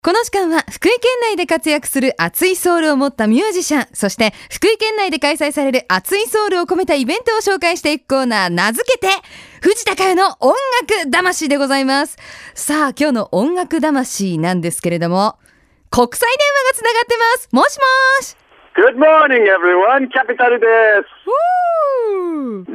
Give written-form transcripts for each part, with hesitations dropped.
この時間は福井県内で活躍する熱いソウルを持ったミュージシャン、そして福井県内で開催される熱いソウルを込めたイベントを紹介していくコーナー、名付けて藤田佳代の音楽魂でございます。さあ、今日の音楽魂なんですけれども、国際電話がつながってます。もしもし。 Good morning, everyone. キャピタルです。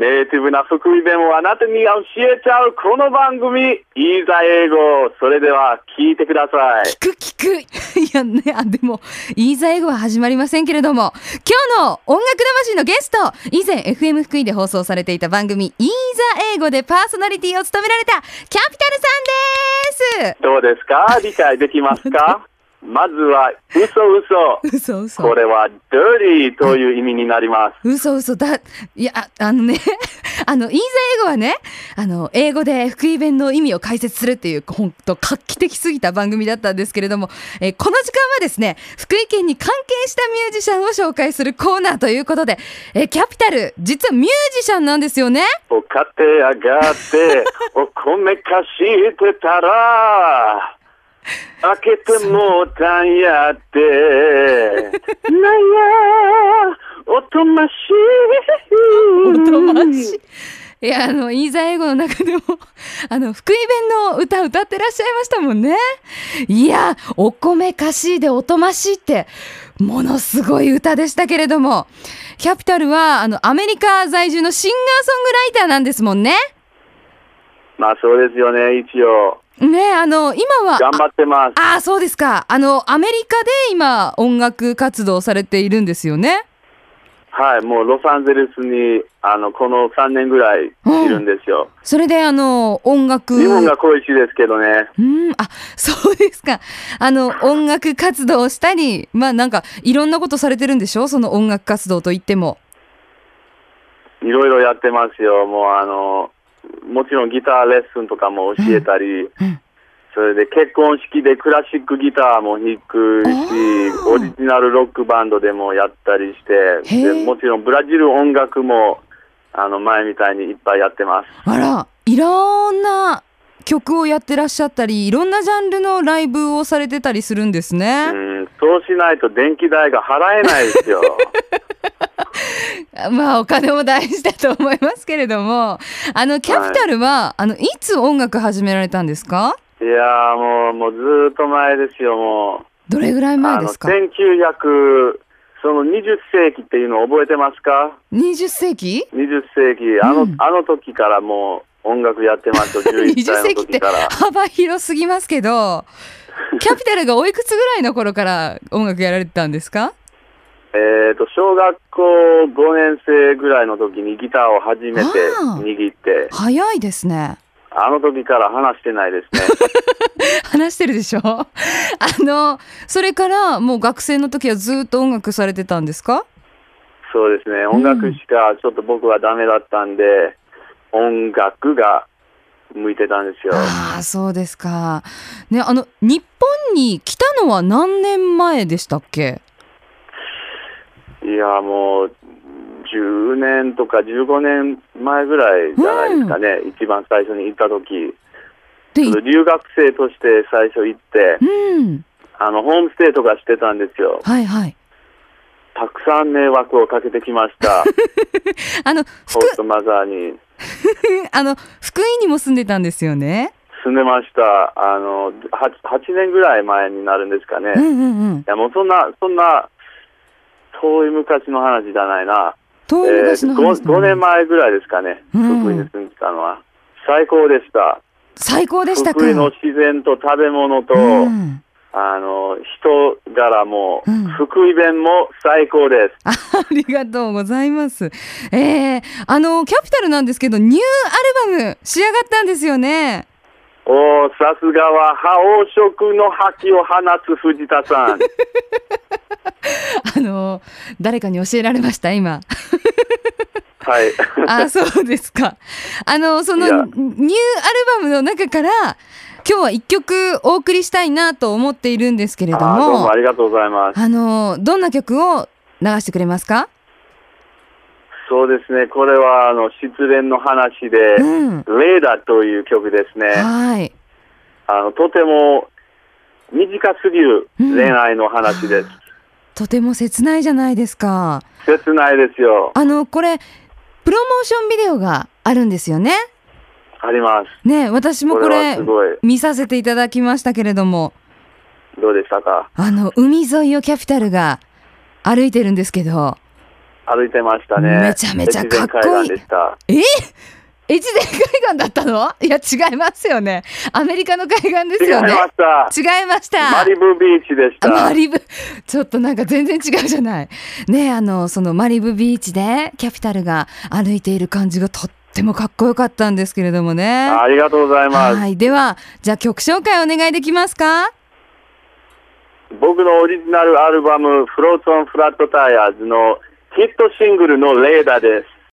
ネイティブな福井弁をあなたに教えちゃうこの番組、いざ英語。それでは聞いてください。 聞く。いやね、でもいざ英語は始まりませんけれども、今日の音楽魂のゲスト、以前 FM 福井で放送されていた番組いざ英語でパーソナリティを務められたキャピタルさんです。 どうですか？理解できますか？まずは嘘。これは dirty という意味になります。 嘘だ。いや、いざ英語はね、英語で福井弁の意味を解説するっていう、本当画期的すぎた番組だったんですけれども、この時間はですね、福井県に関係したミュージシャンを紹介するコーナーということで、キャピタル、実はミュージシャンなんですよね。 おかて上がってお米かしてたら開けてもうたんやってなんやおとましいや、いざ英語の中でも福井弁の歌ってらっしゃいましたもんね。いや、お米かしでおとましってものすごい歌でしたけれども、キャピタルはアメリカ在住のシンガーソングライターなんですもんね。 まあそうですよね、一応ね、今は頑張ってます。 そうですか。アメリカで今音楽活動されているんですよね。 はい、もうロサンゼルスにこの3年ぐらいいるんですよ。 それで音楽、 日本が恋しいですけどね。 そうですか。音楽活動をしたり、まあなんかいろんなことされてるんでしょ？その音楽活動といっても。 いろいろやってますよ。もちろんギターレッスンとかも教えたり、それで結婚式でクラシックギターも弾くし、オリジナルロックバンドでもやったりして、でもちろんブラジル音楽も前みたいにいっぱいやってます。 あら、いろんな曲をやってらっしゃったり、いろんなジャンルのライブをされてたりするんですね。 そうしないと電気代が払えないですよ。 まあお金も大事だと思いますけれども、キャピタルは、いつ音楽始められたんですか？ いやもうずっと前ですよ。もうどれぐらい前ですか？ 20世紀っていうのを覚えてますか ？20世紀？ 20世紀、あの時からもう音楽やってますと、11歳の時から。 20世紀って幅広すぎますけど、キャピタルがおいくつぐらいの頃から音楽やられてたんですか？ 小学校5年生ぐらいの時にギターを初めて握って。 早いですね。 あの時から話してないですね。 話してるでしょ。それからもう学生の時はずっと音楽されてたんですか？ そうですね、音楽しかちょっと僕はダメだったんで、音楽が向いてたんですよ。 そうですかね。日本に来たのは何年前でしたっけ？ いやもう10年とか15年前ぐらいじゃないですかね、一番最初に行った時。留学生として最初行って、ホームステイとかしてたんですよ。 はいはい。 たくさん迷惑をかけてきました。ホストマザーに。 福井にも住んでたんですよね。 住んでました。8年ぐらい前になるんですかね。いやもうそんな遠い昔の話じゃないな。 遠い昔の話。 5年前ぐらいですかね。福井に住んでたのは最高でした。 最高でしたか。 福井の自然と食べ物と、人柄も、福井弁も最高です。 ありがとうございます。キャピタルなんですけど、ニューアルバム仕上がったんですよね。 さすがは覇王色の覇気を放つ藤田さん。 誰かに教えられました今。 はい。 そうですか。そのニューアルバムの中から今日は一曲お送りしたいなと思っているんですけれども。 どうもありがとうございます。 どんな曲を流してくれますか？ そうですね、これは失恋の話で、レーダという曲ですね。 はい。 とても短すぎる恋愛の話です。 とても切ないじゃないですか。 切ないですよ。 これプロモーションビデオがあるんですよね。 あります。 ね、私もこれすごい見させていただきましたけれども、 どうでしたか？ 海沿いをキャピタルが歩いてるんですけど、 歩いてましたね。 めちゃめちゃかっこいい。 越前海岸でした。 越前海岸だったの？いや違いますよね。アメリカの海岸ですよね。 違いました。 違いました。 マリブビーチでした。 マリブ、ちょっとなんか全然違うじゃない。ね、そのマリブビーチでキャピタルが歩いている感じがとってもかっこよかったんですけれどもね。 ありがとうございます。 はい、ではじゃあ曲紹介お願いできますか？ 僕のオリジナルアルバムフローツオンフラットタイヤーズのヒットシングルのレーダーです。